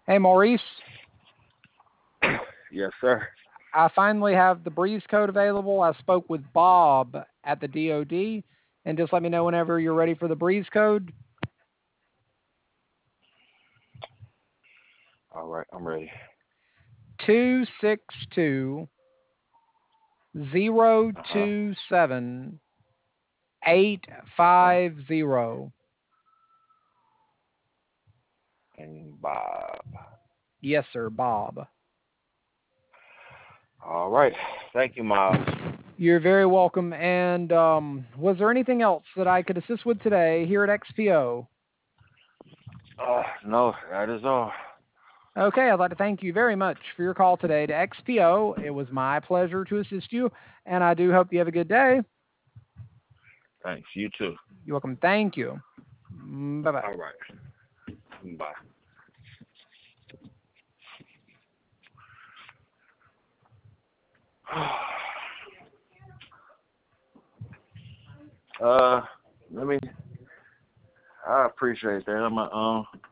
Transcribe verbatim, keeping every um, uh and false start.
Hey, Maurice, Yes, sir. I finally have the Breeze code available. I spoke with Bob at the D O D, and just let me know whenever you're ready for the Breeze code. All right, I'm ready. two six two zero Uh huh. two seven eight Uh huh. five zero. And Bob. Yes, sir, Bob. All right. Thank you, Miles. You're very welcome. And um, was there anything else that I could assist with today here at X P O? Uh, no, that is all. Okay, I'd like to thank you very much for your call today to X P O. It was my pleasure to assist you, and I do hope you have a good day. Thanks. You too. You're welcome. Thank you. Bye bye. All right. Bye. uh, let me. I appreciate that. I'm um